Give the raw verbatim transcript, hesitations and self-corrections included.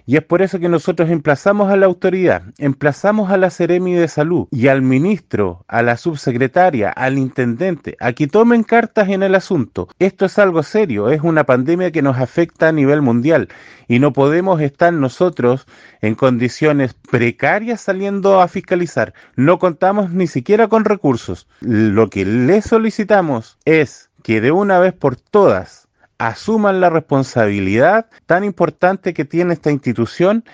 Y es por eso que nosotros emplazamos a la autoridad, emplazamos a la Seremi de Salud y al ministro, a la subsecretaria, al intendente, a que tomen cartas en el asunto. Esto es algo serio, es una pandemia que nos afecta a nivel mundial y no podemos estar nosotros en condiciones precarias saliendo a fiscalizar. No contamos ni siquiera con recursos. Lo que le solicitamos es que de una vez por todas asuman la responsabilidad tan importante que tiene esta institución